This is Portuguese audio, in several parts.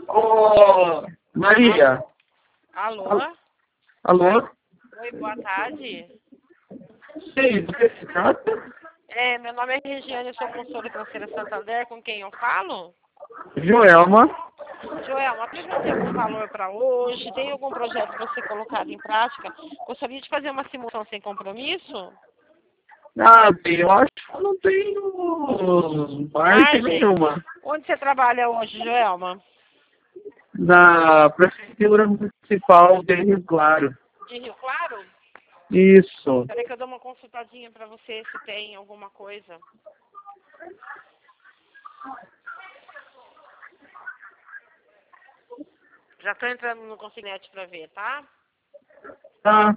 Ô, Maria. Alô? Alô? Oi, boa tarde. Sim, do que se trata? Meu nome é Regiane, eu sou consultora financeira Santander, com quem eu falo? Joelma. Joelma, você já tem algum valor para hoje? Tem algum projeto para ser colocado em prática? Gostaria de fazer uma simulação sem compromisso? Ah, bem, eu acho que eu não tenho margem nenhuma. Onde você trabalha hoje, Joelma? Na Prefeitura Municipal de Rio Claro. De Rio Claro? Isso. Peraí que eu dou uma consultadinha para você se tem alguma coisa. Já estou entrando no Consignete para ver, tá? Tá.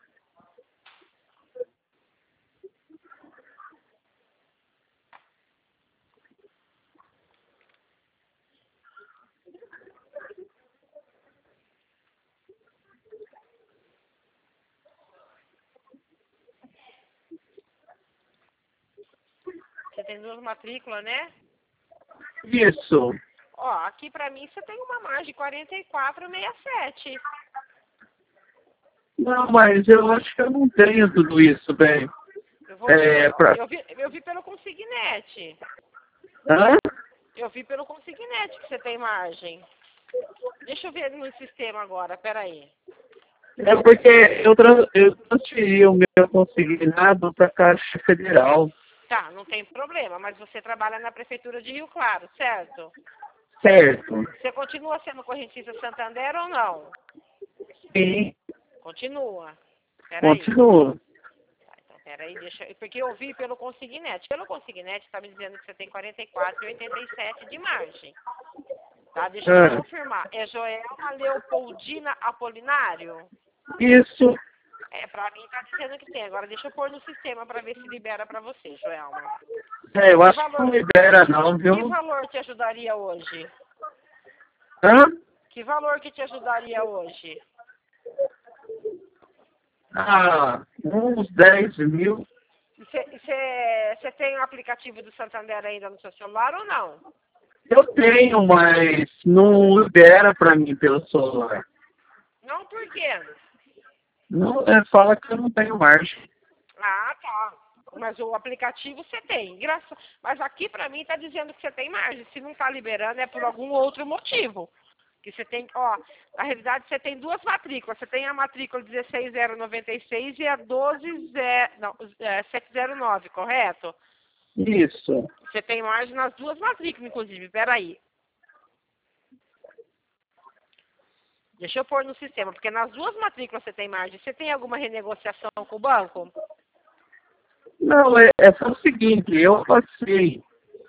Você tem duas matrículas, né? Isso. Ó, aqui pra mim você tem uma margem de 44,67. Não, mas eu acho que eu não tenho tudo isso, bem. Eu vou eu vi pelo Consignete. Hã? Eu vi pelo Consignete que você tem margem. Deixa eu ver no sistema agora, peraí. É porque eu transferi o meu consignado para a Caixa Federal. Tá, não tem problema, mas você trabalha na Prefeitura de Rio Claro, certo? Certo. Você continua sendo correntista Santander ou não? Sim. Continua. Peraí. Continua. Tá, então, peraí, porque eu vi pelo Consignete. Pelo Consignete está me dizendo que você tem 44,87 de margem. Tá, deixa eu confirmar. É Joelma Leopoldina Apolinário? Isso. Pra mim tá dizendo que tem. Agora deixa eu pôr no sistema pra ver se libera pra você, Joelma. Eu acho que não libera não, viu? Que valor te ajudaria hoje? Hã? Que valor que te ajudaria hoje? Ah, uns 10 mil. Você tem o aplicativo do Santander ainda no seu celular ou não? Eu tenho, mas não libera para mim pelo celular. Não, por quê? Não, fala que eu não tenho margem. Ah, tá. Mas o aplicativo você tem. Mas aqui pra mim tá dizendo que você tem margem. Se não tá liberando é por algum outro motivo. Que você tem, ó, na realidade você tem duas matrículas. Você tem a matrícula 16096 e a 709, correto? Isso. Você tem margem nas duas matrículas, inclusive. Peraí. Deixa eu pôr no sistema, porque nas duas matrículas você tem margem. Você tem alguma renegociação com o banco? Não, é só o seguinte, eu passei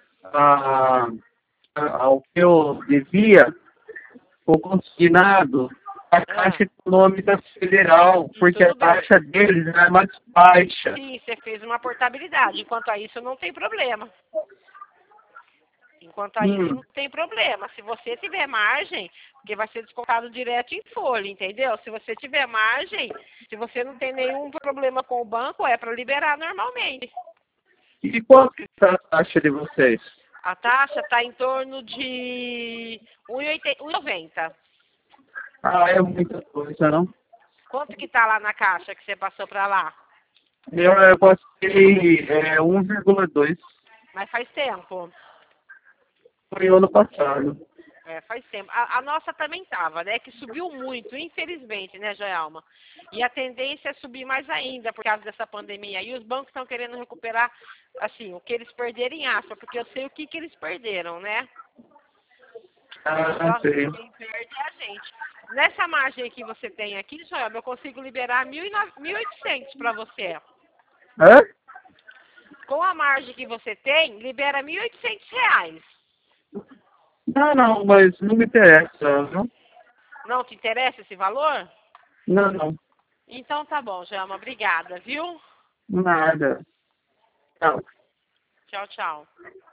ao que eu devia, o consignado, a Caixa Econômica Federal, porque a taxa deles é mais baixa. Sim, você fez uma portabilidade. Enquanto a isso, não tem problema. Enquanto a isso, não tem problema. Se você tiver margem, porque vai ser descontado direto em folha, entendeu? Se você tiver margem, se você não tem nenhum problema com o banco, é para liberar normalmente. E quanto que está a taxa de vocês? A taxa está em torno de 1,90. Ah, é muita coisa, não? Quanto que está lá na caixa que você passou para lá? Eu passei 1,2. Mas faz tempo. Foi ano passado. Faz tempo. A nossa também estava, né? Que subiu muito, infelizmente, né, Joelma? E a tendência é subir mais ainda por causa dessa pandemia. E os bancos estão querendo recuperar, assim, o que eles perderam em aspa, porque eu sei o que eles perderam, né? Ah, sei. Quem perde é a gente. Nessa margem que você tem aqui, Joelma, eu consigo liberar 1.800 para você. Hã? Com a margem que você tem, libera R$ 1.800. Não, mas não me interessa, não? Não te interessa esse valor? Não. Então tá bom, Joelma. Obrigada, viu? Nada. Tchau. Tchau, tchau.